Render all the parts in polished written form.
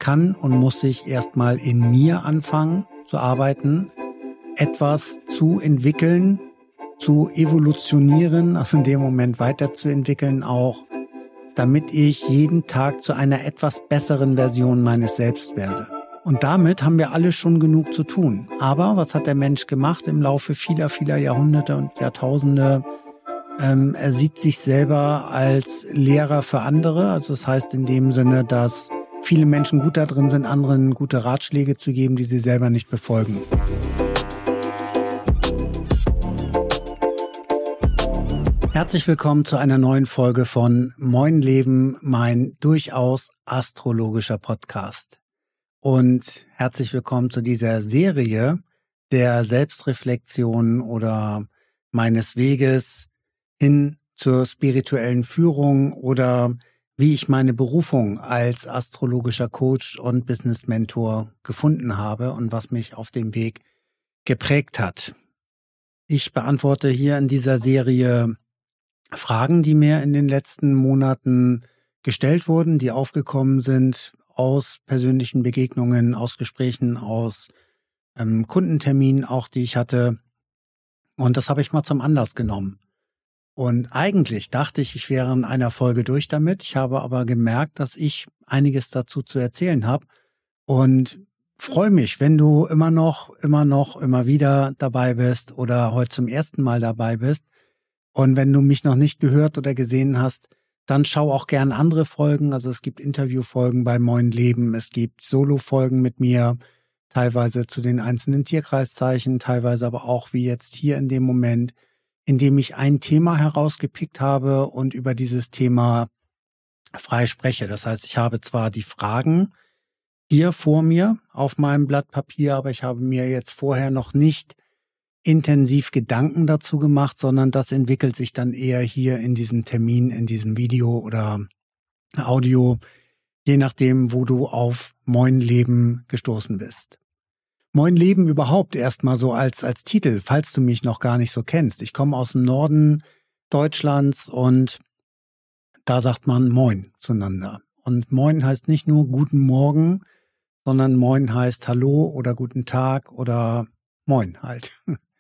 kann und muss sich erstmal in mir anfangen zu arbeiten, etwas zu entwickeln, zu evolutionieren, also in dem Moment weiterzuentwickeln auch, damit ich jeden Tag zu einer etwas besseren Version meines Selbst werde. Und damit haben wir alle schon genug zu tun. Aber was hat der Mensch gemacht im Laufe vieler, vieler Jahrhunderte und Jahrtausende? Er sieht sich selber als Lehrer für andere. Also das heißt in dem Sinne, dass viele Menschen gut da drin sind, anderen gute Ratschläge zu geben, die sie selber nicht befolgen. Herzlich willkommen zu einer neuen Folge von Moin Leben, mein durchaus astrologischer Podcast. Und herzlich willkommen zu dieser Serie der Selbstreflexion oder meines Weges hin zur spirituellen Führung oder wie ich meine Berufung als astrologischer Coach und Business Mentor gefunden habe und was mich auf dem Weg geprägt hat. Ich beantworte hier in dieser Serie Fragen, die mir in den letzten Monaten gestellt wurden, die aufgekommen sind aus persönlichen Begegnungen, aus Gesprächen, aus Kundenterminen auch, die ich hatte. Und das habe ich mal zum Anlass genommen. Und eigentlich dachte ich, ich wäre in einer Folge durch damit. Ich habe aber gemerkt, dass ich einiges dazu zu erzählen habe und freue mich, wenn du immer wieder dabei bist oder heute zum ersten Mal dabei bist. Und wenn du mich noch nicht gehört oder gesehen hast, dann schau auch gern andere Folgen. Also es gibt Interviewfolgen bei Moin Leben, es gibt Solo-Folgen mit mir, teilweise zu den einzelnen Tierkreiszeichen, teilweise aber auch wie jetzt hier in dem Moment, in dem ich ein Thema herausgepickt habe und über dieses Thema frei spreche. Das heißt, ich habe zwar die Fragen hier vor mir auf meinem Blatt Papier, aber ich habe mir jetzt vorher noch nicht intensiv Gedanken dazu gemacht, sondern das entwickelt sich dann eher hier in diesem Termin, in diesem Video oder Audio, je nachdem, wo du auf Moin Leben gestoßen bist. Moin Leben überhaupt erstmal so als Titel, falls du mich noch gar nicht so kennst. Ich komme aus dem Norden Deutschlands und da sagt man Moin zueinander. Und Moin heißt nicht nur Guten Morgen, sondern Moin heißt Hallo oder Guten Tag oder Moin halt.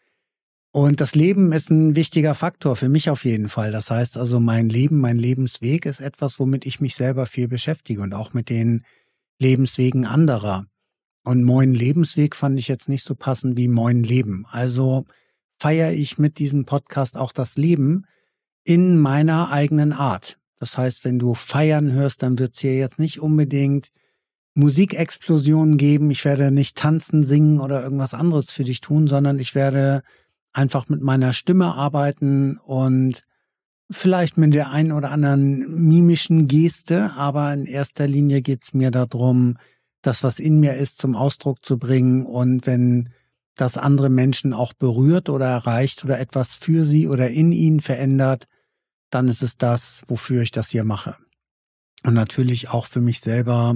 Und das Leben ist ein wichtiger Faktor für mich auf jeden Fall. Das heißt also, mein Leben, mein Lebensweg ist etwas, womit ich mich selber viel beschäftige und auch mit den Lebenswegen anderer. Und Moin Lebensweg fand ich jetzt nicht so passend wie Moin Leben. Also feiere ich mit diesem Podcast auch das Leben in meiner eigenen Art. Das heißt, wenn du feiern hörst, dann wird es hier jetzt nicht unbedingt Musikexplosionen geben. Ich werde nicht tanzen, singen oder irgendwas anderes für dich tun, sondern ich werde einfach mit meiner Stimme arbeiten und vielleicht mit der einen oder anderen mimischen Geste, aber in erster Linie geht's mir darum, das, was in mir ist, zum Ausdruck zu bringen und wenn das andere Menschen auch berührt oder erreicht oder etwas für sie oder in ihnen verändert, dann ist es das, wofür ich das hier mache. Und natürlich auch für mich selber,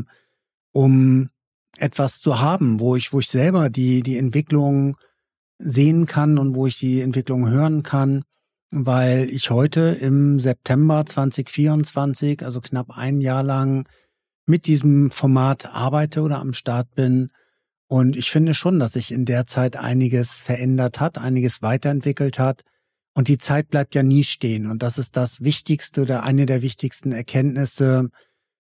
um etwas zu haben, wo ich selber die Entwicklung sehen kann und wo ich die Entwicklung hören kann, weil ich heute im September 2024, also knapp ein Jahr lang, mit diesem Format arbeite oder am Start bin. Und ich finde schon, dass sich in der Zeit einiges verändert hat, einiges weiterentwickelt hat. Und die Zeit bleibt ja nie stehen. Und das ist das Wichtigste oder eine der wichtigsten Erkenntnisse,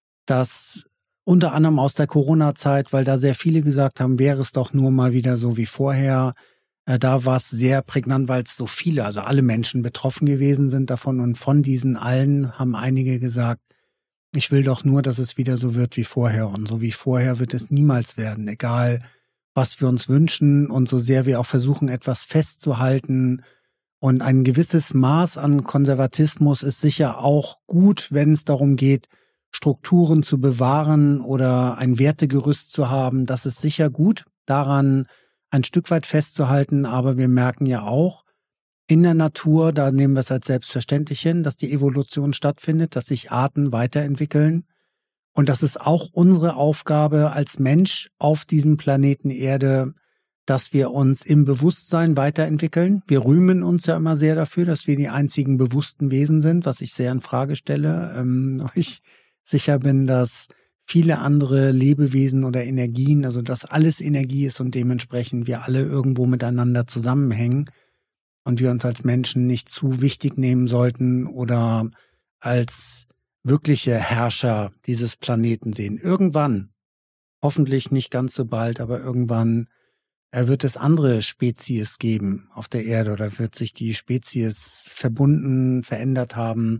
dass unter anderem aus der Corona-Zeit, weil da sehr viele gesagt haben, wäre es doch nur mal wieder so wie vorher. Da war es sehr prägnant, weil es so viele, also alle Menschen betroffen gewesen sind davon. Und von diesen allen haben einige gesagt, ich will doch nur, dass es wieder so wird wie vorher. Und so wie vorher wird es niemals werden, egal was wir uns wünschen und so sehr wir auch versuchen, etwas festzuhalten. Und ein gewisses Maß an Konservatismus ist sicher auch gut, wenn es darum geht, Strukturen zu bewahren oder ein Wertegerüst zu haben. Das ist sicher gut, daran ein Stück weit festzuhalten, aber wir merken ja auch in der Natur, da nehmen wir es als selbstverständlich hin, dass die Evolution stattfindet, dass sich Arten weiterentwickeln und das ist auch unsere Aufgabe als Mensch auf diesem Planeten Erde, dass wir uns im Bewusstsein weiterentwickeln. Wir rühmen uns ja immer sehr dafür, dass wir die einzigen bewussten Wesen sind, was ich sehr in Frage stelle. Ich sicher bin, dass viele andere Lebewesen oder Energien, also dass alles Energie ist und dementsprechend wir alle irgendwo miteinander zusammenhängen und wir uns als Menschen nicht zu wichtig nehmen sollten oder als wirkliche Herrscher dieses Planeten sehen. Irgendwann, hoffentlich nicht ganz so bald, aber irgendwann wird es andere Spezies geben auf der Erde oder wird sich die Spezies verbunden, verändert haben.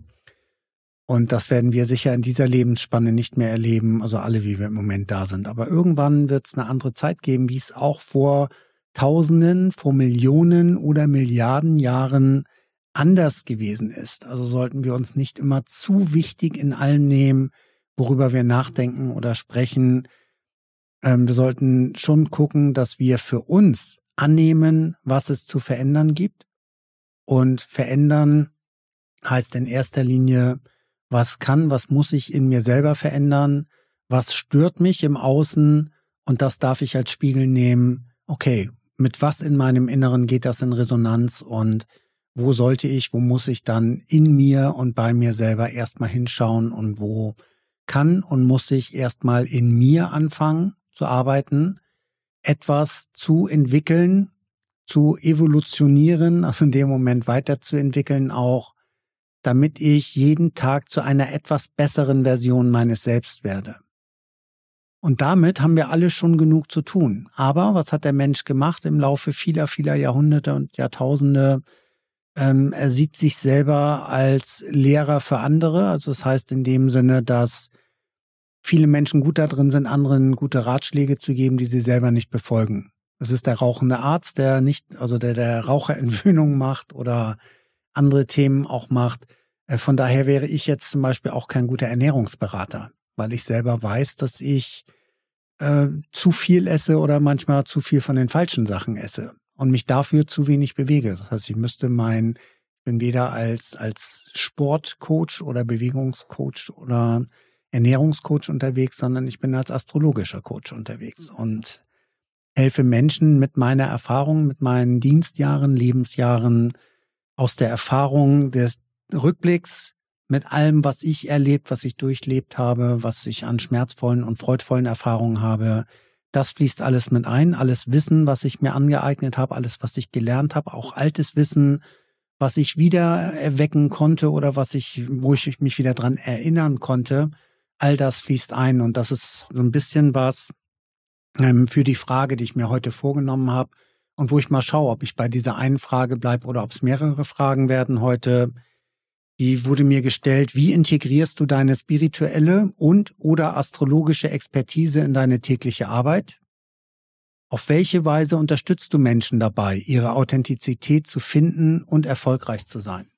Und das werden wir sicher in dieser Lebensspanne nicht mehr erleben, also alle, wie wir im Moment da sind. Aber irgendwann wird es eine andere Zeit geben, wie es auch vor Tausenden, vor Millionen oder Milliarden Jahren anders gewesen ist. Also sollten wir uns nicht immer zu wichtig in allem nehmen, worüber wir nachdenken oder sprechen. Wir sollten schon gucken, dass wir für uns annehmen, was es zu verändern gibt. Und verändern heißt in erster Linie, was muss ich in mir selber verändern? Was stört mich im Außen? Und das darf ich als Spiegel nehmen. Okay, mit was in meinem Inneren geht das in Resonanz? Und wo muss ich dann in mir und bei mir selber erstmal hinschauen? Und wo kann und muss ich erstmal in mir anfangen zu arbeiten, etwas zu entwickeln, zu evolutionieren, also in dem Moment weiterzuentwickeln auch, damit ich jeden Tag zu einer etwas besseren Version meines Selbst werde. Und damit haben wir alle schon genug zu tun. Aber was hat der Mensch gemacht im Laufe vieler, vieler Jahrhunderte und Jahrtausende? Er sieht sich selber als Lehrer für andere. Also das heißt in dem Sinne, dass viele Menschen gut da drin sind, anderen gute Ratschläge zu geben, die sie selber nicht befolgen. Das ist der rauchende Arzt, der Raucherentwöhnung macht oder andere Themen auch macht. Von daher wäre ich jetzt zum Beispiel auch kein guter Ernährungsberater, weil ich selber weiß, dass ich zu viel esse oder manchmal zu viel von den falschen Sachen esse und mich dafür zu wenig bewege. Das heißt, ich bin weder als Sportcoach oder Bewegungscoach oder Ernährungscoach unterwegs, sondern ich bin als astrologischer Coach unterwegs und helfe Menschen mit meiner Erfahrung, mit meinen Dienstjahren, Lebensjahren, aus der Erfahrung des Rückblicks, mit allem, was ich erlebt, was ich durchlebt habe, was ich an schmerzvollen und freudvollen Erfahrungen habe. Das fließt alles mit ein, alles Wissen, was ich mir angeeignet habe, alles, was ich gelernt habe, auch altes Wissen, was ich wieder erwecken konnte oder wo ich mich wieder dran erinnern konnte. All das fließt ein und das ist so ein bisschen was für die Frage, die ich mir heute vorgenommen habe und wo ich mal schaue, ob ich bei dieser einen Frage bleibe oder ob es mehrere Fragen werden heute. Die wurde mir gestellt, wie integrierst du deine spirituelle und oder astrologische Expertise in deine tägliche Arbeit? Auf welche Weise unterstützt du Menschen dabei, ihre Authentizität zu finden und erfolgreich zu sein?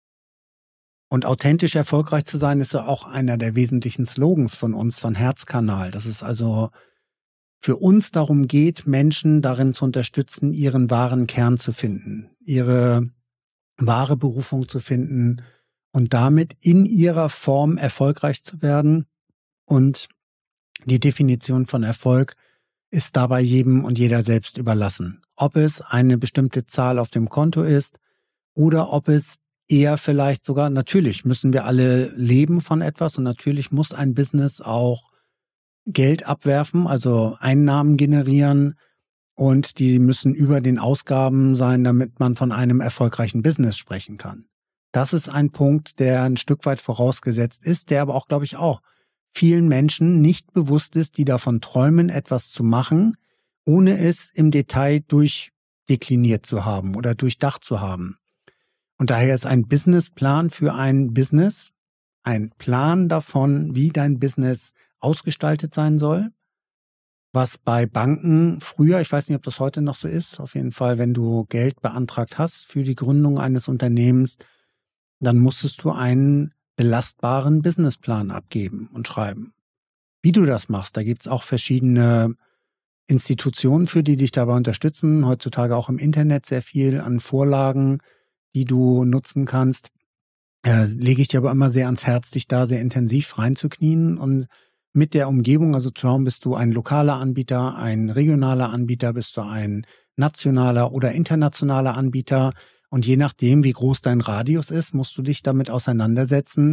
Und authentisch erfolgreich zu sein ist ja auch einer der wesentlichen Slogans von uns, von Herzkanal. Dass es also für uns darum geht, Menschen darin zu unterstützen, ihren wahren Kern zu finden, ihre wahre Berufung zu finden und damit in ihrer Form erfolgreich zu werden. Und die Definition von Erfolg ist dabei jedem und jeder selbst überlassen. Ob es eine bestimmte Zahl auf dem Konto ist oder ob es eher vielleicht sogar, natürlich müssen wir alle leben von etwas und natürlich muss ein Business auch Geld abwerfen, also Einnahmen generieren und die müssen über den Ausgaben sein, damit man von einem erfolgreichen Business sprechen kann. Das ist ein Punkt, der ein Stück weit vorausgesetzt ist, der aber auch, glaube ich, auch vielen Menschen nicht bewusst ist, die davon träumen, etwas zu machen, ohne es im Detail durchdekliniert zu haben oder durchdacht zu haben. Und daher ist ein Businessplan für ein Business ein Plan davon, wie dein Business ausgestaltet sein soll, was bei Banken früher, ich weiß nicht, ob das heute noch so ist, auf jeden Fall, wenn du Geld beantragt hast für die Gründung eines Unternehmens, dann musstest du einen belastbaren Businessplan abgeben und schreiben. Wie du das machst, da gibt's auch verschiedene Institutionen, für die dich dabei unterstützen, heutzutage auch im Internet sehr viel an Vorlagen, die du nutzen kannst. Lege ich dir aber immer sehr ans Herz, dich da sehr intensiv reinzuknien und mit der Umgebung, also zu schauen, bist du ein lokaler Anbieter, ein regionaler Anbieter, bist du ein nationaler oder internationaler Anbieter und je nachdem, wie groß dein Radius ist, musst du dich damit auseinandersetzen,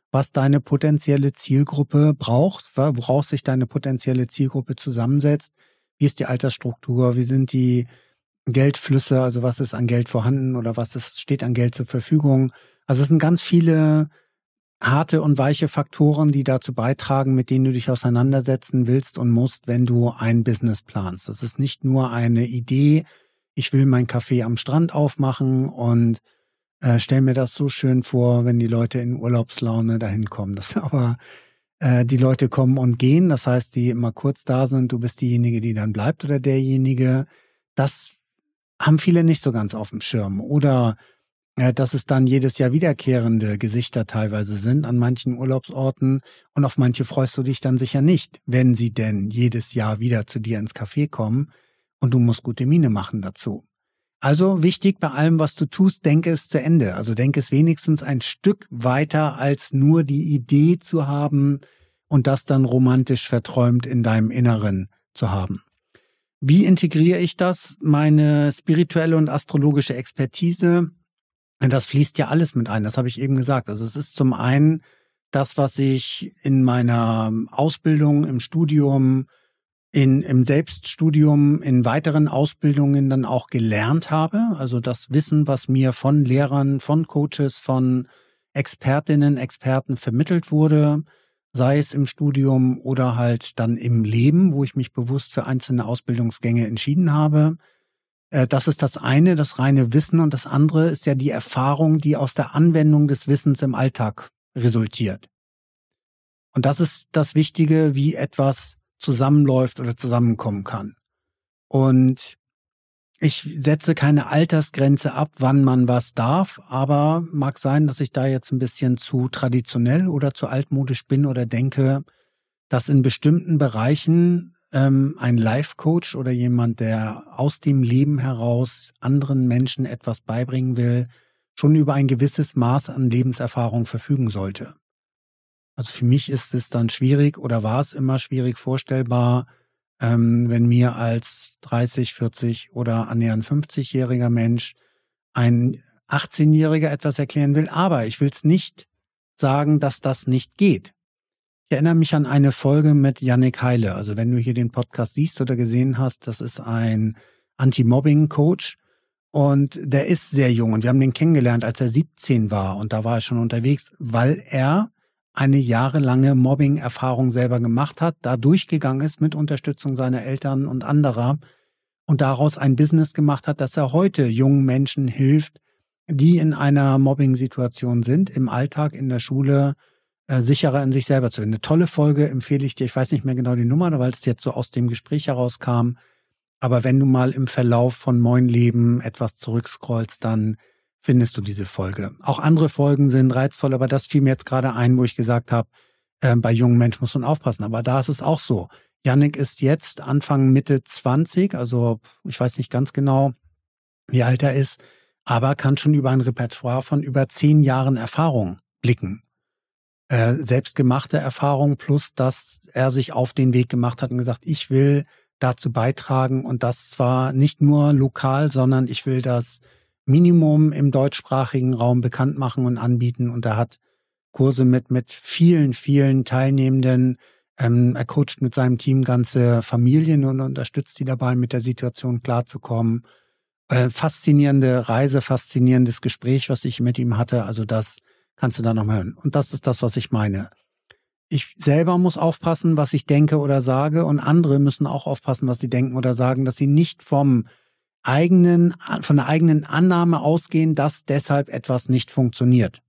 was deine potenzielle Zielgruppe braucht, woraus sich deine potenzielle Zielgruppe zusammensetzt. Wie ist die Altersstruktur? Wie sind die Geldflüsse? Also was ist an Geld vorhanden oder steht an Geld zur Verfügung? Also es sind ganz viele harte und weiche Faktoren, die dazu beitragen, mit denen du dich auseinandersetzen willst und musst, wenn du ein Business planst. Das ist nicht nur eine Idee, ich will mein Café am Strand aufmachen und stell mir das so schön vor, wenn die Leute in Urlaubslaune dahin kommen. Aber die Leute kommen und gehen, das heißt, die immer kurz da sind, du bist diejenige, die dann bleibt oder derjenige. Das haben viele nicht so ganz auf dem Schirm. Oder dass es dann jedes Jahr wiederkehrende Gesichter teilweise sind an manchen Urlaubsorten und auf manche freust du dich dann sicher nicht, wenn sie denn jedes Jahr wieder zu dir ins Café kommen und du musst gute Miene machen dazu. Also wichtig bei allem, was du tust, denke es zu Ende. Also denke es wenigstens ein Stück weiter, als nur die Idee zu haben und das dann romantisch verträumt in deinem Inneren zu haben. Wie integriere ich das? Meine spirituelle und astrologische Expertise, das fließt ja alles mit ein, das habe ich eben gesagt. Also es ist zum einen das, was ich in meiner Ausbildung, im Studium, im Selbststudium, in weiteren Ausbildungen dann auch gelernt habe. Also das Wissen, was mir von Lehrern, von Coaches, von Expertinnen, Experten vermittelt wurde, sei es im Studium oder halt dann im Leben, wo ich mich bewusst für einzelne Ausbildungsgänge entschieden habe. Das ist das eine, das reine Wissen, und das andere ist ja die Erfahrung, die aus der Anwendung des Wissens im Alltag resultiert. Und das ist das Wichtige, wie etwas zusammenläuft oder zusammenkommen kann. Und ich setze keine Altersgrenze ab, wann man was darf, aber mag sein, dass ich da jetzt ein bisschen zu traditionell oder zu altmodisch bin oder denke, dass in bestimmten Bereichen ein Life-Coach oder jemand, der aus dem Leben heraus anderen Menschen etwas beibringen will, schon über ein gewisses Maß an Lebenserfahrung verfügen sollte. Also für mich ist es dann schwierig oder war es immer schwierig vorstellbar, wenn mir als 30, 40 oder annähernd 50-jähriger Mensch ein 18-Jähriger etwas erklären will. Aber ich will es nicht sagen, dass das nicht geht. Ich erinnere mich an eine Folge mit Yannick Heile. Also wenn du hier den Podcast siehst oder gesehen hast, das ist ein Anti-Mobbing-Coach und der ist sehr jung und wir haben den kennengelernt, als er 17 war und da war er schon unterwegs, weil er eine jahrelange Mobbing-Erfahrung selber gemacht hat, da durchgegangen ist mit Unterstützung seiner Eltern und anderer und daraus ein Business gemacht hat, dass er heute jungen Menschen hilft, die in einer Mobbing-Situation sind, im Alltag, in der Schule, sicherer in sich selber zu werden. Eine tolle Folge empfehle ich dir, ich weiß nicht mehr genau die Nummer, weil es jetzt so aus dem Gespräch herauskam, aber wenn du mal im Verlauf von Moin Leben etwas zurückscrollst, dann findest du diese Folge. Auch andere Folgen sind reizvoll, aber das fiel mir jetzt gerade ein, wo ich gesagt habe, bei jungen Menschen muss man aufpassen. Aber da ist es auch so. Yannick ist jetzt Anfang Mitte 20, also ich weiß nicht ganz genau, wie alt er ist, aber kann schon über ein Repertoire von über 10 Jahren Erfahrung blicken. Selbstgemachte Erfahrung plus, dass er sich auf den Weg gemacht hat und gesagt, ich will dazu beitragen und das zwar nicht nur lokal, sondern ich will das Minimum im deutschsprachigen Raum bekannt machen und anbieten. Und er hat Kurse mit vielen, vielen Teilnehmenden. Er coacht mit seinem Team ganze Familien und unterstützt die dabei, mit der Situation klarzukommen. Faszinierende Reise, faszinierendes Gespräch, was ich mit ihm hatte. Also das kannst du da noch mal hören. Und das ist das, was ich meine. Ich selber muss aufpassen, was ich denke oder sage, und andere müssen auch aufpassen, was sie denken oder sagen, dass sie nicht von der eigenen Annahme ausgehen, dass deshalb etwas nicht funktioniert.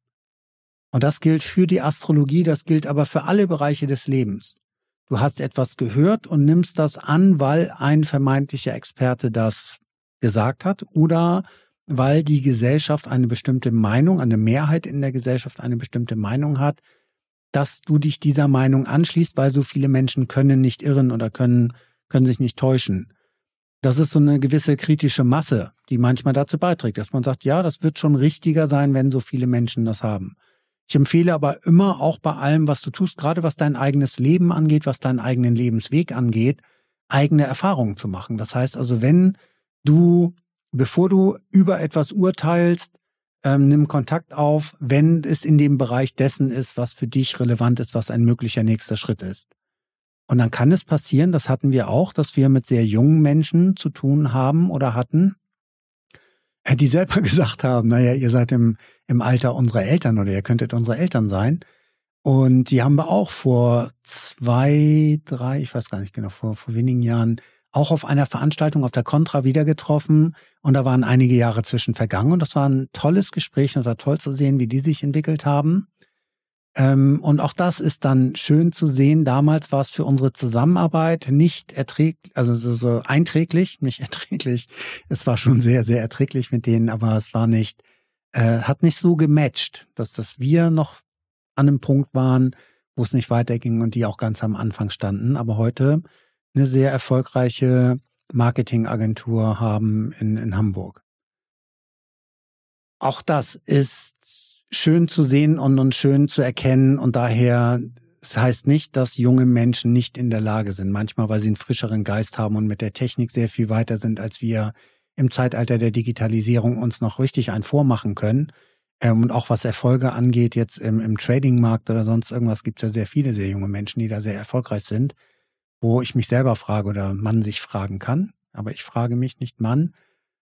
Und das gilt für die Astrologie, das gilt aber für alle Bereiche des Lebens. Du hast etwas gehört und nimmst das an, weil ein vermeintlicher Experte das gesagt hat oder weil die Gesellschaft eine bestimmte Meinung, eine Mehrheit in der Gesellschaft eine bestimmte Meinung hat, dass du dich dieser Meinung anschließt, weil so viele Menschen können nicht irren oder können sich nicht täuschen. Das ist so eine gewisse kritische Masse, die manchmal dazu beiträgt, dass man sagt, ja, das wird schon richtiger sein, wenn so viele Menschen das haben. Ich empfehle aber immer auch bei allem, was du tust, gerade was dein eigenes Leben angeht, was deinen eigenen Lebensweg angeht, eigene Erfahrungen zu machen. Das heißt also, bevor du über etwas urteilst, nimm Kontakt auf, wenn es in dem Bereich dessen ist, was für dich relevant ist, was ein möglicher nächster Schritt ist. Und dann kann es passieren, das hatten wir auch, dass wir mit sehr jungen Menschen zu tun haben oder hatten, die selber gesagt haben, naja, ihr seid im Alter unserer Eltern oder ihr könntet unsere Eltern sein. Und die haben wir auch vor 2, 3, ich weiß gar nicht genau, vor wenigen Jahren auch auf einer Veranstaltung auf der Contra wieder getroffen. Und da waren einige Jahre zwischen vergangen. Und das war ein tolles Gespräch und es war toll zu sehen, wie die sich entwickelt haben. Und auch das ist dann schön zu sehen. Damals war es für unsere Zusammenarbeit nicht erträglich, also so einträglich, nicht erträglich. Es war schon sehr, sehr erträglich mit denen, aber es war nicht, hat nicht so gematcht, dass wir noch an einem Punkt waren, wo es nicht weiterging und die auch ganz am Anfang standen. Aber heute eine sehr erfolgreiche Marketingagentur haben in Hamburg. Auch das ist schön zu sehen und schön zu erkennen und daher, es heißt nicht, dass junge Menschen nicht in der Lage sind. Manchmal, weil sie einen frischeren Geist haben und mit der Technik sehr viel weiter sind, als wir im Zeitalter der Digitalisierung uns noch richtig einen vormachen können. Und auch was Erfolge angeht, jetzt im Trading-Markt oder sonst irgendwas, gibt es ja sehr viele sehr junge Menschen, die da sehr erfolgreich sind, wo ich mich selber frage oder man sich fragen kann. Aber ich frage mich nicht, Mann,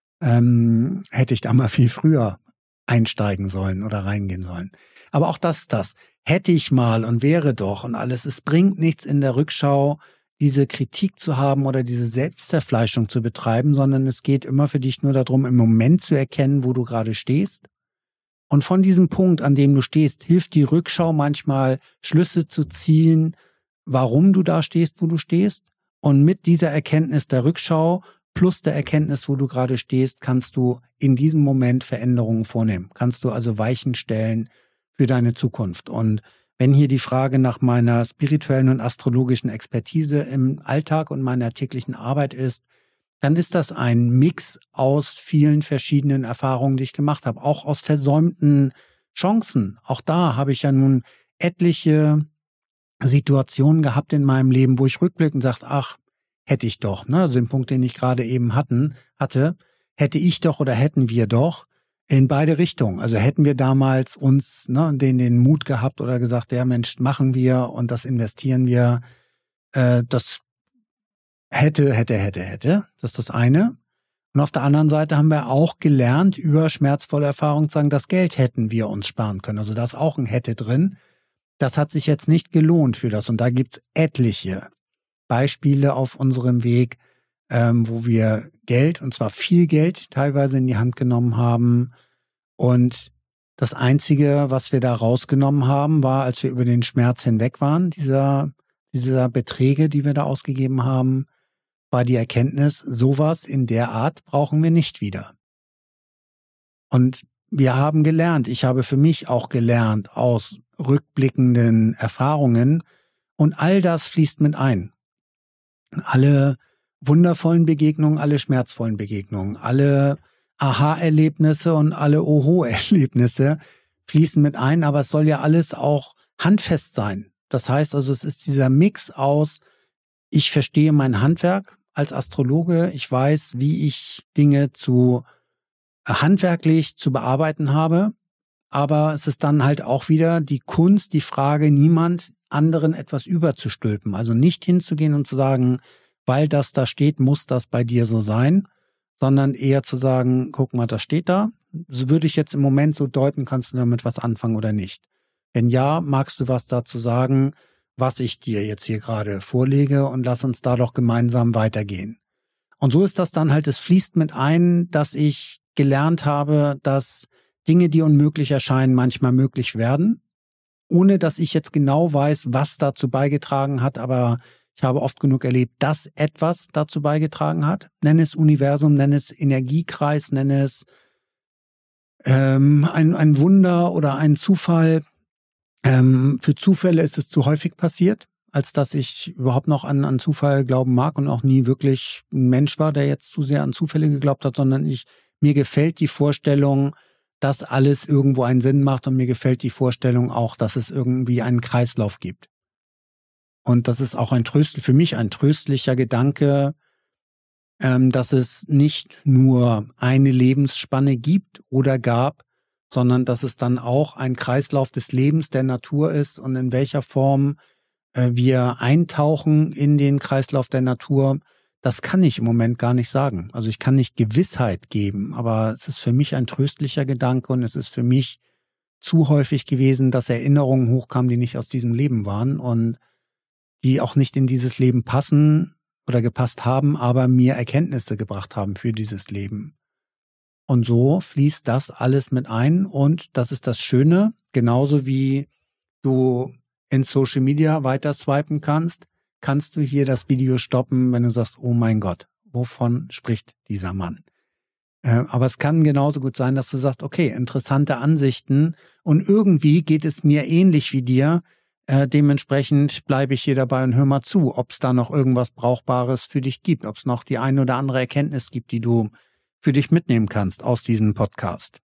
hätte ich da mal viel früher einsteigen sollen oder reingehen sollen. Aber auch das. Hätte ich mal und wäre doch und alles. Es bringt nichts in der Rückschau, diese Kritik zu haben oder diese Selbstzerfleischung zu betreiben, sondern es geht immer für dich nur darum, im Moment zu erkennen, wo du gerade stehst. Und von diesem Punkt, an dem du stehst, hilft die Rückschau manchmal, Schlüsse zu ziehen, warum du da stehst, wo du stehst. Und mit dieser Erkenntnis der Rückschau plus der Erkenntnis, wo du gerade stehst, kannst du in diesem Moment Veränderungen vornehmen. Kannst du also Weichen stellen für deine Zukunft. Und wenn hier die Frage nach meiner spirituellen und astrologischen Expertise im Alltag und meiner täglichen Arbeit ist, dann ist das ein Mix aus vielen verschiedenen Erfahrungen, die ich gemacht habe. Auch aus versäumten Chancen. Auch da habe ich ja nun etliche Situationen gehabt in meinem Leben, wo ich rückblickend sage, ach, hätte ich doch, ne? Also den Punkt, den ich gerade eben hatte, hätte ich doch oder hätten wir doch in beide Richtungen. Also hätten wir damals uns den Mut gehabt oder gesagt, ja Mensch, machen wir und das investieren wir, das hätte. Das ist das eine. Und auf der anderen Seite haben wir auch gelernt, über schmerzvolle Erfahrungen zu sagen, das Geld hätten wir uns sparen können. Also da ist auch ein hätte drin. Das hat sich jetzt nicht gelohnt für das. Und da gibt's etliche Beispiele auf unserem Weg, wo wir Geld, und zwar viel Geld, teilweise in die Hand genommen haben. Und das Einzige, was wir da rausgenommen haben, war, als wir über den Schmerz hinweg waren, dieser Beträge, die wir da ausgegeben haben, war die Erkenntnis, sowas in der Art brauchen wir nicht wieder. Und wir haben gelernt, ich habe für mich auch gelernt aus rückblickenden Erfahrungen und all das fließt mit ein. Alle wundervollen Begegnungen, alle schmerzvollen Begegnungen, alle Aha-Erlebnisse und alle Oho-Erlebnisse fließen mit ein, aber es soll ja alles auch handfest sein. Das heißt also, es ist dieser Mix aus, ich verstehe mein Handwerk als Astrologe, ich weiß, wie ich Dinge handwerklich zu bearbeiten habe, aber es ist dann halt auch wieder die Kunst, die Frage, niemand anderen etwas überzustülpen. Also nicht hinzugehen und zu sagen, weil das da steht, muss das bei dir so sein, sondern eher zu sagen, guck mal, das steht da. So würde ich jetzt im Moment so deuten, kannst du damit was anfangen oder nicht. Wenn ja, magst du was dazu sagen, was ich dir jetzt hier gerade vorlege und lass uns da doch gemeinsam weitergehen. Und so ist das dann halt, es fließt mit ein, dass ich gelernt habe, dass Dinge, die unmöglich erscheinen, manchmal möglich werden, ohne dass ich jetzt genau weiß, was dazu beigetragen hat, aber ich habe oft genug erlebt, dass etwas dazu beigetragen hat. Nenne es Universum, nenne es Energiekreis, nenne es ein Wunder oder ein Zufall. Für Zufälle ist es zu häufig passiert, als dass ich überhaupt noch an Zufall glauben mag und auch nie wirklich ein Mensch war, der jetzt zu sehr an Zufälle geglaubt hat, sondern mir gefällt die Vorstellung, dass alles irgendwo einen Sinn macht und mir gefällt die Vorstellung auch, dass es irgendwie einen Kreislauf gibt. Und das ist auch für mich ein tröstlicher Gedanke, dass es nicht nur eine Lebensspanne gibt oder gab, sondern dass es dann auch ein Kreislauf des Lebens der Natur ist und in welcher Form wir eintauchen in den Kreislauf der Natur, das kann ich im Moment gar nicht sagen. Also ich kann nicht Gewissheit geben, aber es ist für mich ein tröstlicher Gedanke und es ist für mich zu häufig gewesen, dass Erinnerungen hochkamen, die nicht aus diesem Leben waren und die auch nicht in dieses Leben passen oder gepasst haben, aber mir Erkenntnisse gebracht haben für dieses Leben. Und so fließt das alles mit ein und das ist das Schöne, genauso wie du in Social Media weiter swipen kannst du hier das Video stoppen, wenn du sagst, oh mein Gott, wovon spricht dieser Mann? Aber es kann genauso gut sein, dass du sagst, okay, interessante Ansichten und irgendwie geht es mir ähnlich wie dir. Dementsprechend bleibe ich hier dabei und hör mal zu, ob es da noch irgendwas Brauchbares für dich gibt, ob es noch die eine oder andere Erkenntnis gibt, die du für dich mitnehmen kannst aus diesem Podcast.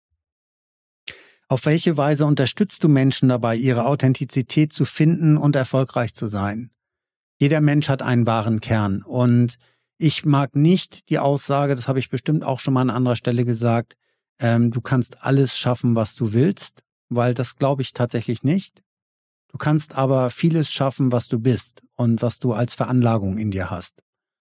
Auf welche Weise unterstützt du Menschen dabei, ihre Authentizität zu finden und erfolgreich zu sein? Jeder Mensch hat einen wahren Kern und ich mag nicht die Aussage, das habe ich bestimmt auch schon mal an anderer Stelle gesagt, du kannst alles schaffen, was du willst, weil das glaube ich tatsächlich nicht. Du kannst aber vieles schaffen, was du bist und was du als Veranlagung in dir hast.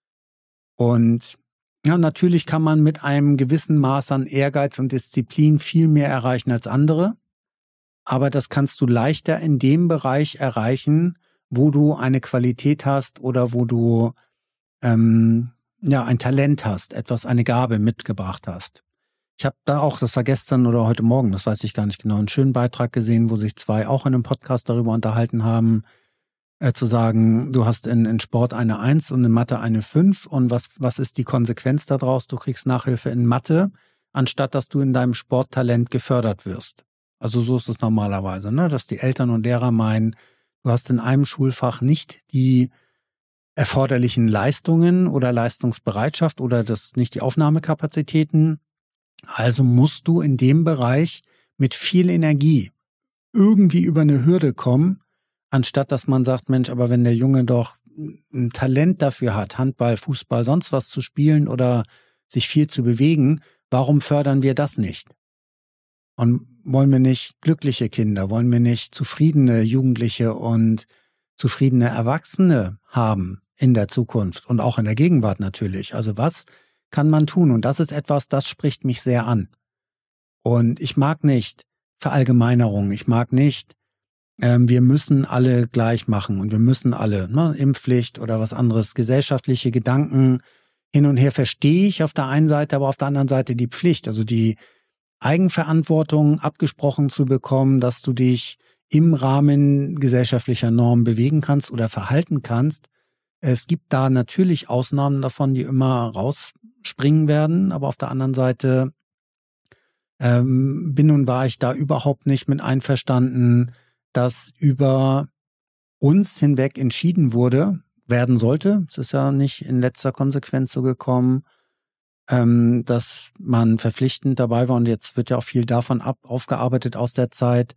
Und ja, natürlich kann man mit einem gewissen Maß an Ehrgeiz und Disziplin viel mehr erreichen als andere, aber das kannst du leichter in dem Bereich erreichen, wo du eine Qualität hast oder wo du ein Talent hast, eine Gabe mitgebracht hast. Ich habe da auch, das war gestern oder heute Morgen, das weiß ich gar nicht genau, einen schönen Beitrag gesehen, wo sich zwei auch in einem Podcast darüber unterhalten haben, zu sagen, du hast in Sport eine 1 und in Mathe eine 5 und was ist die Konsequenz daraus? Du kriegst Nachhilfe in Mathe, anstatt dass du in deinem Sporttalent gefördert wirst. Also so ist es normalerweise, ne? Dass die Eltern und Lehrer meinen, du hast in einem Schulfach nicht die erforderlichen Leistungen oder Leistungsbereitschaft oder nicht die Aufnahmekapazitäten. Also musst du in dem Bereich mit viel Energie irgendwie über eine Hürde kommen, anstatt dass man sagt, Mensch, aber wenn der Junge doch ein Talent dafür hat, Handball, Fußball, sonst was zu spielen oder sich viel zu bewegen, warum fördern wir das nicht? Und wollen wir nicht glückliche Kinder, wollen wir nicht zufriedene Jugendliche und zufriedene Erwachsene haben in der Zukunft und auch in der Gegenwart natürlich? Also was kann man tun? Und das ist etwas, das spricht mich sehr an. Und ich mag nicht Verallgemeinerung, ich mag nicht, wir müssen alle gleich machen und wir müssen alle, Impfpflicht oder was anderes, gesellschaftliche Gedanken hin und her verstehe ich auf der einen Seite, aber auf der anderen Seite die Pflicht, also die Eigenverantwortung abgesprochen zu bekommen, dass du dich im Rahmen gesellschaftlicher Normen bewegen kannst oder verhalten kannst. Es gibt da natürlich Ausnahmen davon, die immer rausspringen werden, aber auf der anderen Seite bin und war ich da überhaupt nicht mit einverstanden, dass über uns hinweg entschieden werden sollte. Es ist ja nicht in letzter Konsequenz so gekommen, dass man verpflichtend dabei war und jetzt wird ja auch viel davon aufgearbeitet aus der Zeit,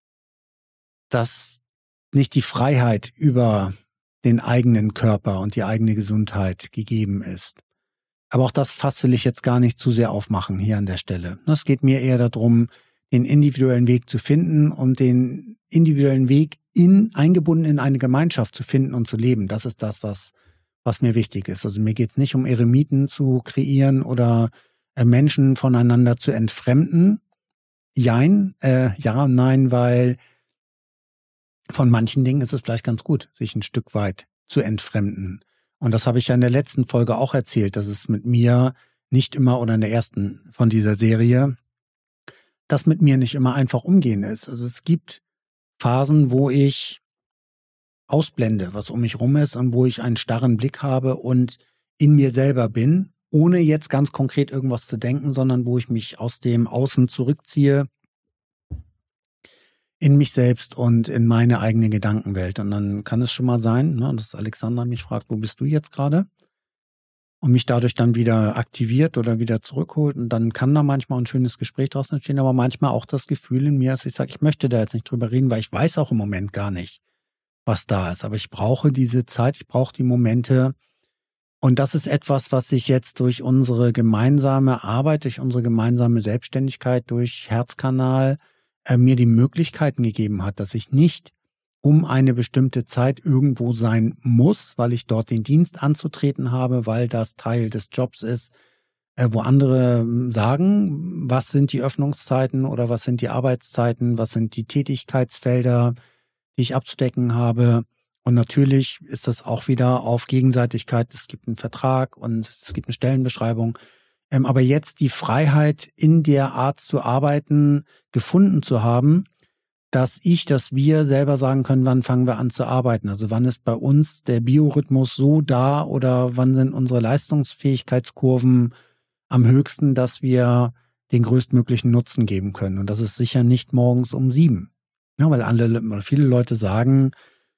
dass nicht die Freiheit über den eigenen Körper und die eigene Gesundheit gegeben ist. Aber auch das Fass will ich jetzt gar nicht zu sehr aufmachen hier an der Stelle. Es geht mir eher darum, den individuellen Weg zu finden und den individuellen Weg eingebunden in eine Gemeinschaft zu finden und zu leben. Das ist das, was mir wichtig ist. Also mir geht es nicht um Eremiten zu kreieren oder Menschen voneinander zu entfremden. Nein, weil von manchen Dingen ist es vielleicht ganz gut, sich ein Stück weit zu entfremden. Und das habe ich ja in der letzten Folge auch erzählt, dass es mit mir nicht immer, oder in der ersten von dieser Serie, dass mit mir nicht immer einfach umgehen ist. Also es gibt Phasen, wo ich ausblende, was um mich rum ist und wo ich einen starren Blick habe und in mir selber bin, ohne jetzt ganz konkret irgendwas zu denken, sondern wo ich mich aus dem Außen zurückziehe in mich selbst und in meine eigene Gedankenwelt. Und dann kann es schon mal sein, dass Alexandra mich fragt, wo bist du jetzt gerade? Und mich dadurch dann wieder aktiviert oder wieder zurückholt. Und dann kann da manchmal ein schönes Gespräch draus entstehen, aber manchmal auch das Gefühl in mir, dass ich sage, ich möchte da jetzt nicht drüber reden, weil ich weiß auch im Moment gar nicht, was da ist. Aber ich brauche diese Zeit, ich brauche die Momente, Und das ist etwas, was sich jetzt durch unsere gemeinsame Arbeit, durch unsere gemeinsame Selbstständigkeit, durch Herzkanal mir die Möglichkeiten gegeben hat, dass ich nicht um eine bestimmte Zeit irgendwo sein muss, weil ich dort den Dienst anzutreten habe, weil das Teil des Jobs ist, wo andere sagen, was sind die Öffnungszeiten oder was sind die Arbeitszeiten, was sind die Tätigkeitsfelder, die ich abzudecken habe. Und natürlich ist das auch wieder auf Gegenseitigkeit. Es gibt einen Vertrag und es gibt eine Stellenbeschreibung. Aber jetzt die Freiheit, in der Art zu arbeiten, gefunden zu haben, dass wir selber sagen können, wann fangen wir an zu arbeiten. Also wann ist bei uns der Biorhythmus so da oder wann sind unsere Leistungsfähigkeitskurven am höchsten, dass wir den größtmöglichen Nutzen geben können. Und das ist sicher nicht morgens um 7. Ja, weil viele Leute sagen,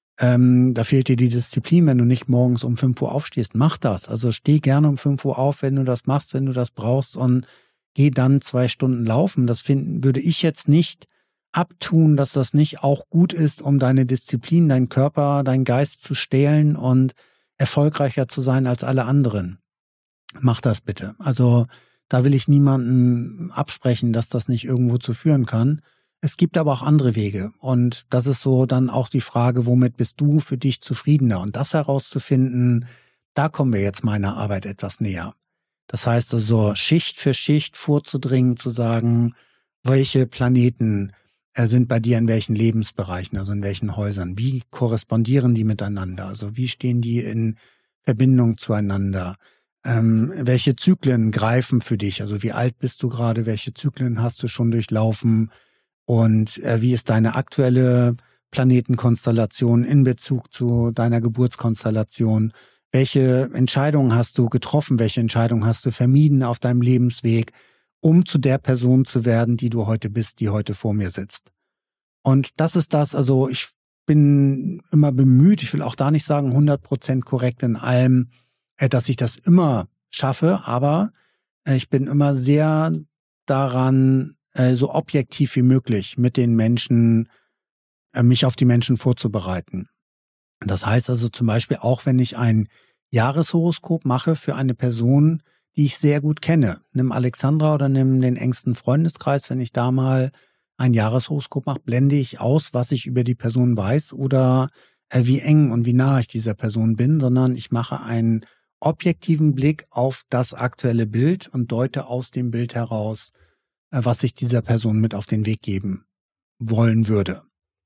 da fehlt dir die Disziplin, wenn du nicht morgens um 5 Uhr aufstehst. Mach das. Also steh gerne um 5 Uhr auf, wenn du das machst, wenn du das brauchst und geh dann 2 Stunden laufen. Das würde ich jetzt nicht abtun, dass das nicht auch gut ist, um deine Disziplin, deinen Körper, deinen Geist zu stählen und erfolgreicher zu sein als alle anderen. Mach das bitte. Also da will ich niemanden absprechen, dass das nicht irgendwo zu führen kann. Es gibt aber auch andere Wege und das ist so dann auch die Frage, womit bist du für dich zufriedener? Und das herauszufinden, da kommen wir jetzt meiner Arbeit etwas näher. Das heißt also Schicht für Schicht vorzudringen, zu sagen, welche Planeten sind bei dir in welchen Lebensbereichen, also in welchen Häusern, wie korrespondieren die miteinander, also wie stehen die in Verbindung zueinander, welche Zyklen greifen für dich, also wie alt bist du gerade, welche Zyklen hast du schon durchlaufen, und wie ist deine aktuelle Planetenkonstellation in Bezug zu deiner Geburtskonstellation? Welche Entscheidungen hast du getroffen? Welche Entscheidungen hast du vermieden auf deinem Lebensweg, um zu der Person zu werden, die du heute bist, die heute vor mir sitzt? Und das ist das, also ich bin immer bemüht, ich will auch da nicht sagen 100% korrekt in allem, dass ich das immer schaffe, aber ich bin immer sehr daran, so objektiv wie möglich mit den Menschen, mich auf die Menschen vorzubereiten. Das heißt also zum Beispiel auch, wenn ich ein Jahreshoroskop mache für eine Person, die ich sehr gut kenne. Nimm Alexandra oder nimm den engsten Freundeskreis. Wenn ich da mal ein Jahreshoroskop mache, blende ich aus, was ich über die Person weiß oder wie eng und wie nah ich dieser Person bin, sondern ich mache einen objektiven Blick auf das aktuelle Bild und deute aus dem Bild heraus, was ich dieser Person mit auf den Weg geben wollen würde.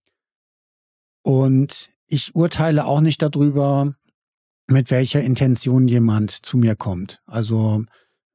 Und ich urteile auch nicht darüber, mit welcher Intention jemand zu mir kommt. Also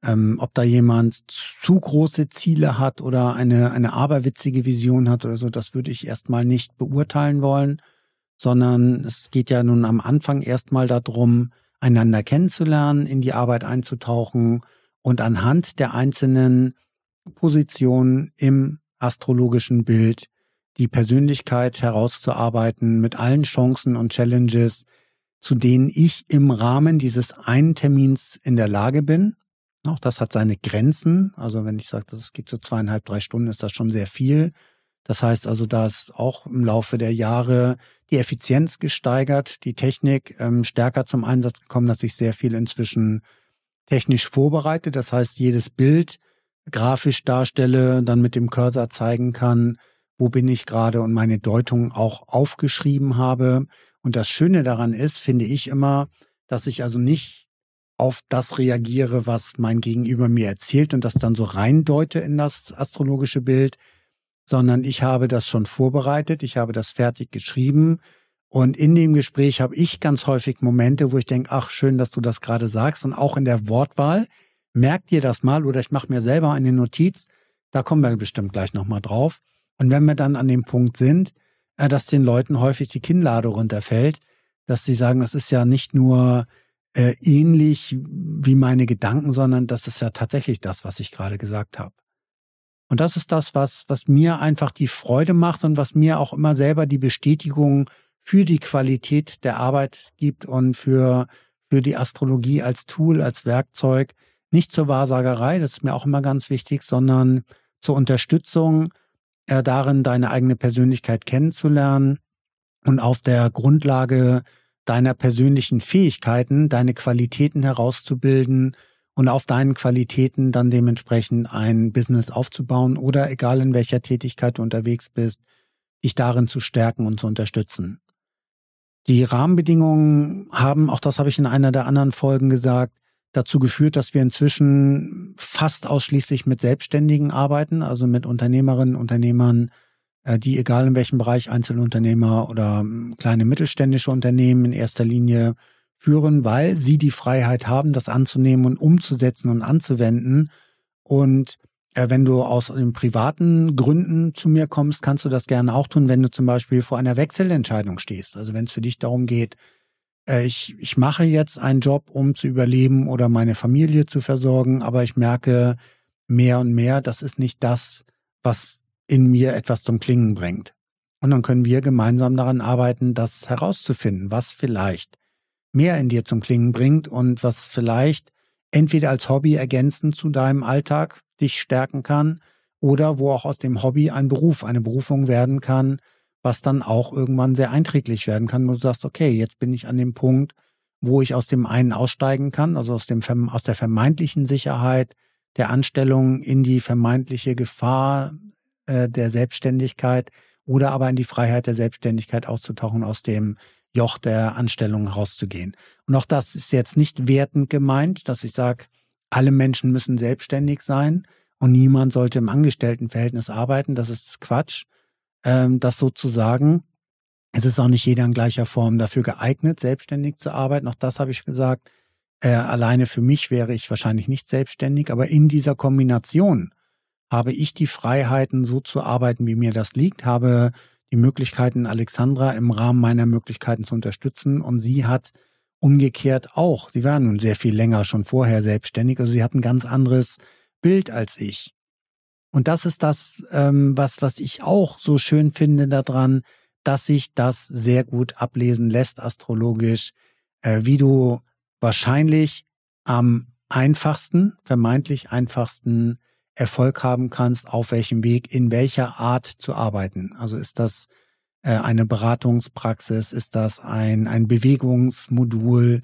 ob da jemand zu große Ziele hat oder eine aberwitzige Vision hat oder so, das würde ich erstmal nicht beurteilen wollen, sondern es geht ja nun am Anfang erstmal darum, einander kennenzulernen, in die Arbeit einzutauchen und anhand der einzelnen Positionen im astrologischen Bild die Persönlichkeit herauszuarbeiten mit allen Chancen und Challenges, zu denen ich im Rahmen dieses einen Termins in der Lage bin. Auch das hat seine Grenzen. Also wenn ich sage, das geht so 2,5, 3 Stunden, ist das schon sehr viel. Das heißt also, da ist auch im Laufe der Jahre die Effizienz gesteigert, die Technik stärker zum Einsatz gekommen, dass ich sehr viel inzwischen technisch vorbereite. Das heißt, jedes Bild grafisch darstelle, dann mit dem Cursor zeigen kann, wo bin ich gerade und meine Deutung auch aufgeschrieben habe. Und das Schöne daran ist, finde ich immer, dass ich also nicht auf das reagiere, was mein Gegenüber mir erzählt und das dann so reindeute in das astrologische Bild, sondern ich habe das schon vorbereitet, ich habe das fertig geschrieben und in dem Gespräch habe ich ganz häufig Momente, wo ich denke, ach, schön, dass du das gerade sagst, und auch in der Wortwahl, merkt dir das mal oder ich mache mir selber eine Notiz, da kommen wir bestimmt gleich nochmal drauf. Und wenn wir dann an dem Punkt sind, dass den Leuten häufig die Kinnlade runterfällt, dass sie sagen, das ist ja nicht nur ähnlich wie meine Gedanken, sondern das ist ja tatsächlich das, was ich gerade gesagt habe. Und das ist das, was mir einfach die Freude macht und was mir auch immer selber die Bestätigung für die Qualität der Arbeit gibt und für die Astrologie als Tool, als Werkzeug. Nicht zur Wahrsagerei, das ist mir auch immer ganz wichtig, sondern zur Unterstützung darin, deine eigene Persönlichkeit kennenzulernen und auf der Grundlage deiner persönlichen Fähigkeiten, deine Qualitäten herauszubilden und auf deinen Qualitäten dann dementsprechend ein Business aufzubauen oder egal in welcher Tätigkeit du unterwegs bist, dich darin zu stärken und zu unterstützen. Die Rahmenbedingungen haben, auch das habe ich in einer der anderen Folgen gesagt, dazu geführt, dass wir inzwischen fast ausschließlich mit Selbstständigen arbeiten, also mit Unternehmerinnen, Unternehmern, die egal in welchem Bereich Einzelunternehmer oder kleine mittelständische Unternehmen in erster Linie führen, weil sie die Freiheit haben, das anzunehmen und umzusetzen und anzuwenden. Und wenn du aus den privaten Gründen zu mir kommst, kannst du das gerne auch tun, wenn du zum Beispiel vor einer Wechselentscheidung stehst. Also wenn es für dich darum geht, ich mache jetzt einen Job, um zu überleben oder meine Familie zu versorgen, aber ich merke mehr und mehr, das ist nicht das, was in mir etwas zum Klingen bringt. Und dann können wir gemeinsam daran arbeiten, das herauszufinden, was vielleicht mehr in dir zum Klingen bringt und was vielleicht entweder als Hobby ergänzend zu deinem Alltag dich stärken kann oder wo auch aus dem Hobby ein Beruf, eine Berufung werden kann, was dann auch irgendwann sehr einträglich werden kann, wo du sagst, okay, jetzt bin ich an dem Punkt, wo ich aus dem einen aussteigen kann, also aus der vermeintlichen Sicherheit der Anstellung in die vermeintliche Gefahr der Selbstständigkeit oder aber in die Freiheit der Selbstständigkeit auszutauchen, aus dem Joch der Anstellung rauszugehen. Und auch das ist jetzt nicht wertend gemeint, dass ich sage, alle Menschen müssen selbstständig sein und niemand sollte im Angestelltenverhältnis arbeiten. Das ist Quatsch. Das sozusagen, es ist auch nicht jeder in gleicher Form dafür geeignet, selbstständig zu arbeiten. Auch das habe ich gesagt. Alleine für mich wäre ich wahrscheinlich nicht selbstständig, aber in dieser Kombination habe ich die Freiheiten, so zu arbeiten, wie mir das liegt, habe die Möglichkeiten, Alexandra im Rahmen meiner Möglichkeiten zu unterstützen. Und sie hat umgekehrt auch, sie war nun sehr viel länger schon vorher selbstständig, also sie hat ein ganz anderes Bild als ich. Und das ist das, was ich auch so schön finde daran, dass sich das sehr gut ablesen lässt, astrologisch, wie du wahrscheinlich am einfachsten, vermeintlich einfachsten Erfolg haben kannst, auf welchem Weg, in welcher Art zu arbeiten. Also ist das eine Beratungspraxis, ist das ein Bewegungsmodul,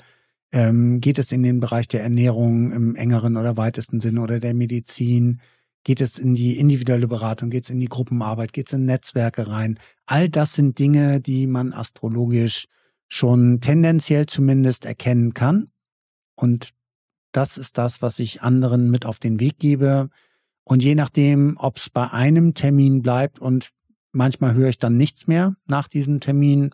geht es in den Bereich der Ernährung im engeren oder weitesten Sinne oder der Medizin, geht es in die individuelle Beratung, geht es in die Gruppenarbeit, geht es in Netzwerke rein. All das sind Dinge, die man astrologisch schon tendenziell zumindest erkennen kann. Und das ist das, was ich anderen mit auf den Weg gebe. Und je nachdem, ob es bei einem Termin bleibt und manchmal höre ich dann nichts mehr nach diesem Termin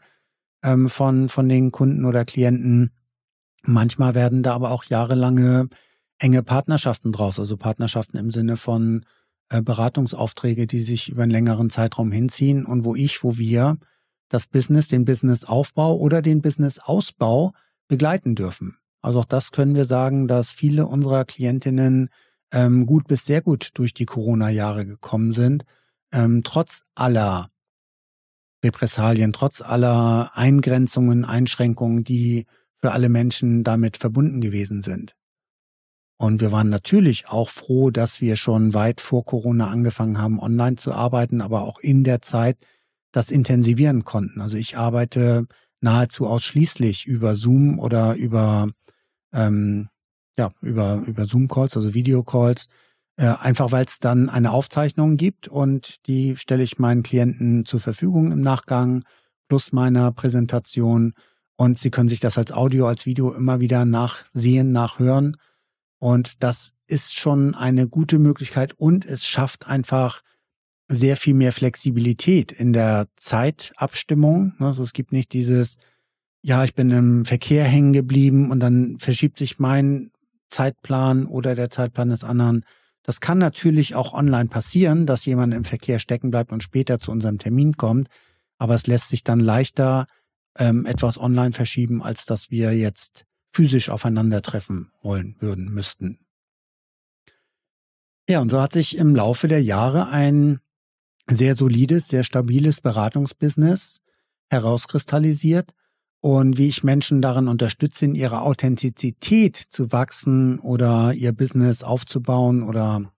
von den Kunden oder Klienten. Manchmal werden da aber auch jahrelange enge Partnerschaften draus, also Partnerschaften im Sinne von Beratungsaufträge, die sich über einen längeren Zeitraum hinziehen und wo wir das Business, den Businessaufbau oder den Businessausbau begleiten dürfen. Also auch das können wir sagen, dass viele unserer Klientinnen gut bis sehr gut durch die Corona-Jahre gekommen sind, trotz aller Repressalien, trotz aller Eingrenzungen, Einschränkungen, die für alle Menschen damit verbunden gewesen sind. Und wir waren natürlich auch froh, dass wir schon weit vor Corona angefangen haben, online zu arbeiten, aber auch in der Zeit das intensivieren konnten. Also ich arbeite nahezu ausschließlich über Zoom oder über Zoom-Calls, also Videocalls, einfach weil es dann eine Aufzeichnung gibt und die stelle ich meinen Klienten zur Verfügung im Nachgang plus meiner Präsentation und sie können sich das als Audio, als Video immer wieder nachsehen, nachhören. Und das ist schon eine gute Möglichkeit und es schafft einfach sehr viel mehr Flexibilität in der Zeitabstimmung. Also es gibt nicht dieses, ja, ich bin im Verkehr hängen geblieben und dann verschiebt sich mein Zeitplan oder der Zeitplan des anderen. Das kann natürlich auch online passieren, dass jemand im Verkehr stecken bleibt und später zu unserem Termin kommt. Aber es lässt sich dann leichter etwas online verschieben, als dass wir jetzt physisch aufeinandertreffen müssten. Ja, und so hat sich im Laufe der Jahre ein sehr solides, sehr stabiles Beratungsbusiness herauskristallisiert. Und wie ich Menschen darin unterstütze, in ihrer Authentizität zu wachsen oder ihr Business aufzubauen oder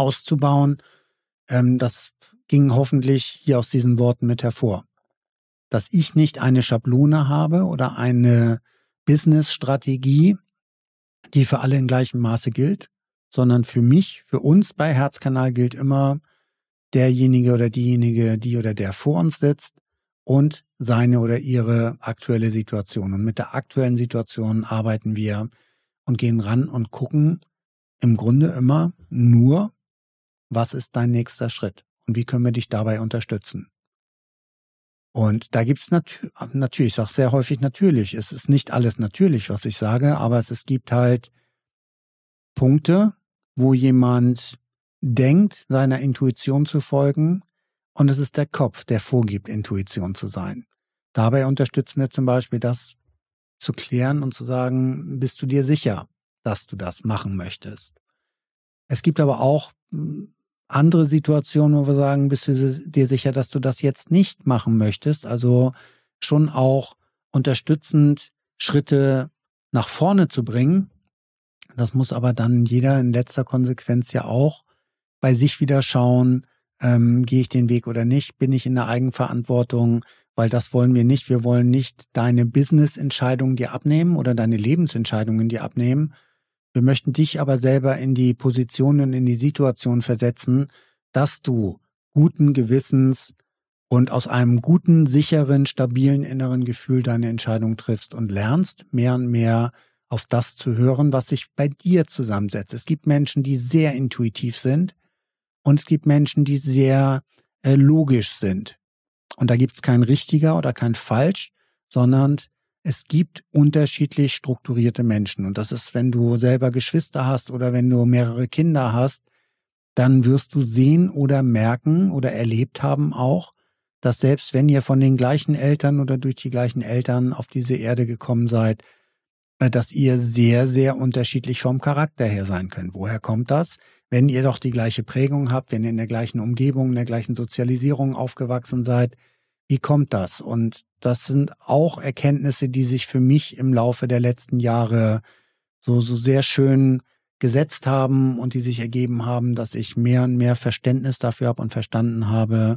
auszubauen, das ging hoffentlich hier aus diesen Worten mit hervor. dass ich nicht eine Schablone habe oder eine Business-Strategie, die für alle in gleichem Maße gilt, sondern für mich, für uns bei Herzkanal gilt immer derjenige oder diejenige, die oder der vor uns sitzt und seine oder ihre aktuelle Situation. Und mit der aktuellen Situation arbeiten wir und gehen ran und gucken im Grunde immer nur, was ist dein nächster Schritt und wie können wir dich dabei unterstützen. Und da gibt's natürlich, ich sage sehr häufig natürlich, es ist nicht alles natürlich, was ich sage, aber es gibt halt Punkte, wo jemand denkt, seiner Intuition zu folgen, und es ist der Kopf, der vorgibt, Intuition zu sein. Dabei unterstützen wir zum Beispiel, das zu klären und zu sagen, bist du dir sicher, dass du das machen möchtest? Es gibt aber auch andere Situationen, wo wir sagen, bist du dir sicher, dass du das jetzt nicht machen möchtest? Also schon auch unterstützend Schritte nach vorne zu bringen. Das muss aber dann jeder in letzter Konsequenz ja auch bei sich wieder schauen, gehe ich den Weg oder nicht, bin ich in der Eigenverantwortung, weil das wollen wir nicht. Wir wollen nicht deine Business-Entscheidungen dir abnehmen oder deine Lebensentscheidungen dir abnehmen. Wir möchten dich aber selber in die Position und in die Situation versetzen, dass du guten Gewissens und aus einem guten, sicheren, stabilen inneren Gefühl deine Entscheidung triffst und lernst, mehr und mehr auf das zu hören, was sich bei dir zusammensetzt. Es gibt Menschen, die sehr intuitiv sind und es gibt Menschen, die sehr logisch sind. Und da gibt es kein richtiger oder kein falsch, sondern es gibt unterschiedlich strukturierte Menschen. Und das ist, wenn du selber Geschwister hast oder wenn du mehrere Kinder hast, dann wirst du sehen oder merken oder erlebt haben auch, dass selbst wenn ihr von den gleichen Eltern oder durch die gleichen Eltern auf diese Erde gekommen seid, dass ihr sehr, sehr unterschiedlich vom Charakter her sein könnt. Woher kommt das? Wenn ihr doch die gleiche Prägung habt, wenn ihr in der gleichen Umgebung, in der gleichen Sozialisierung aufgewachsen seid, wie kommt das? Und das sind auch Erkenntnisse, die sich für mich im Laufe der letzten Jahre so sehr schön gesetzt haben und die sich ergeben haben, dass ich mehr und mehr Verständnis dafür habe und verstanden habe,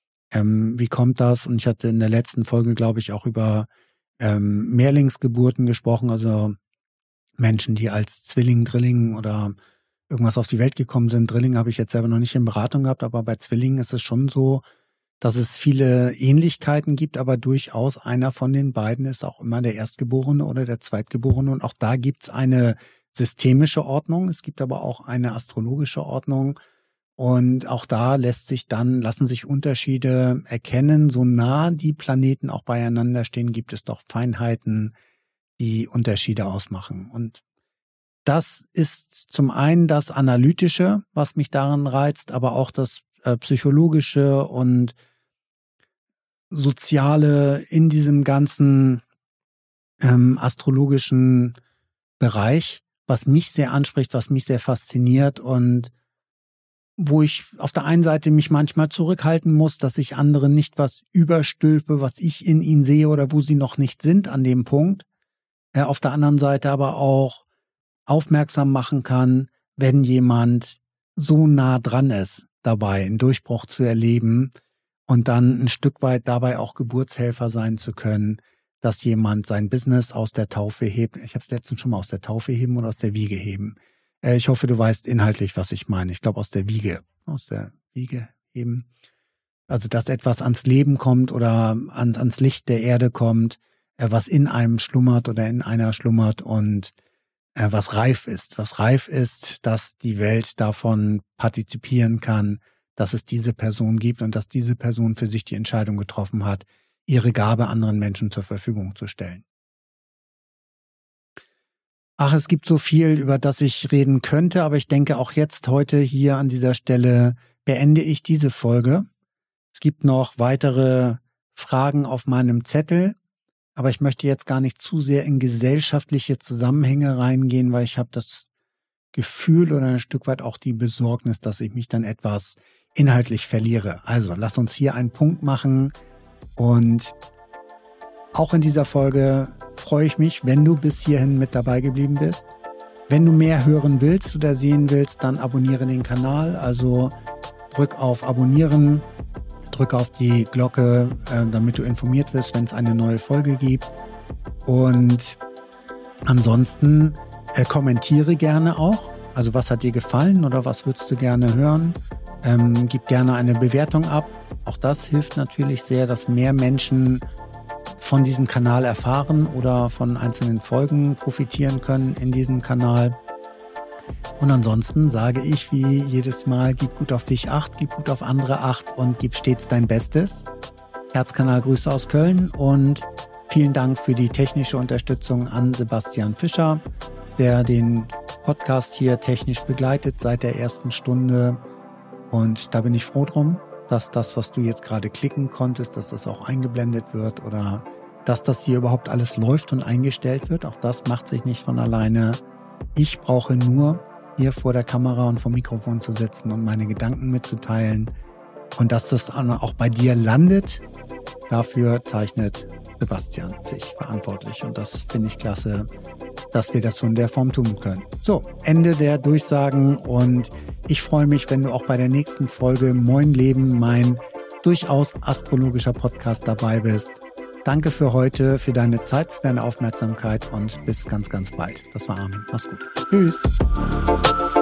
wie kommt das? Und ich hatte in der letzten Folge, glaube ich, auch über Mehrlingsgeburten gesprochen, also Menschen, die als Zwilling, Drilling oder irgendwas auf die Welt gekommen sind. Drilling habe ich jetzt selber noch nicht in Beratung gehabt, aber bei Zwillingen ist es schon so, dass es viele Ähnlichkeiten gibt, aber durchaus einer von den beiden ist auch immer der Erstgeborene oder der Zweitgeborene. Und auch da gibt es eine systemische Ordnung, es gibt aber auch eine astrologische Ordnung. Und auch da lassen sich Unterschiede erkennen. So nah die Planeten auch beieinander stehen, gibt es doch Feinheiten, die Unterschiede ausmachen. Und das ist zum einen das Analytische, was mich daran reizt, aber auch das Psychologische und Soziale in diesem ganzen astrologischen Bereich, was mich sehr anspricht, was mich sehr fasziniert und wo ich auf der einen Seite mich manchmal zurückhalten muss, dass ich anderen nicht was überstülpe, was ich in ihnen sehe oder wo sie noch nicht sind an dem Punkt. Auf der anderen Seite aber auch aufmerksam machen kann, wenn jemand so nah dran ist, dabei einen Durchbruch zu erleben und dann ein Stück weit dabei auch Geburtshelfer sein zu können, dass jemand sein Business aus der Taufe hebt. Ich habe es letztens schon mal aus der Taufe heben oder aus der Wiege heben. Ich hoffe, du weißt inhaltlich, was ich meine. Ich glaube, aus der Wiege heben. Also, dass etwas ans Leben kommt oder ans Licht der Erde kommt, was in einem schlummert oder in einer schlummert und was reif ist, dass die Welt davon partizipieren kann, dass es diese Person gibt und dass diese Person für sich die Entscheidung getroffen hat, ihre Gabe anderen Menschen zur Verfügung zu stellen. Ach, es gibt so viel, über das ich reden könnte, aber ich denke auch jetzt heute hier an dieser Stelle beende ich diese Folge. Es gibt noch weitere Fragen auf meinem Zettel, aber ich möchte jetzt gar nicht zu sehr in gesellschaftliche Zusammenhänge reingehen, weil ich habe das Gefühl oder ein Stück weit auch die Besorgnis, dass ich mich dann etwas inhaltlich verliere. Also lass uns hier einen Punkt machen und auch in dieser Folge freue ich mich, wenn du bis hierhin mit dabei geblieben bist. Wenn du mehr hören willst oder sehen willst, dann abonniere den Kanal. Also drück auf Abonnieren, Drücke auf die Glocke, damit du informiert wirst, wenn es eine neue Folge gibt. Und ansonsten kommentiere gerne auch. Also was hat dir gefallen oder was würdest du gerne hören? Gib gerne eine Bewertung ab. Auch das hilft natürlich sehr, dass mehr Menschen von diesem Kanal erfahren oder von einzelnen Folgen profitieren können in diesem Kanal. Und ansonsten sage ich wie jedes Mal, gib gut auf dich Acht, gib gut auf andere Acht und gib stets dein Bestes. Herzkanal Grüße aus Köln und vielen Dank für die technische Unterstützung an Sebastian Fischer, der den Podcast hier technisch begleitet seit der ersten Stunde. Und da bin ich froh drum, dass das, was du jetzt gerade klicken konntest, dass das auch eingeblendet wird oder dass das hier überhaupt alles läuft und eingestellt wird. Auch das macht sich nicht von alleine. Ich brauche nur hier vor der Kamera und vom Mikrofon zu sitzen und meine Gedanken mitzuteilen. Und dass das auch bei dir landet, dafür zeichnet Sebastian sich verantwortlich. Und das finde ich klasse, dass wir das so in der Form tun können. So, Ende der Durchsagen und ich freue mich, wenn du auch bei der nächsten Folge Moin Leben, mein durchaus astrologischer Podcast dabei bist. Danke für heute, für deine Zeit, für deine Aufmerksamkeit und bis ganz, ganz bald. Das war Armin. Mach's gut. Tschüss.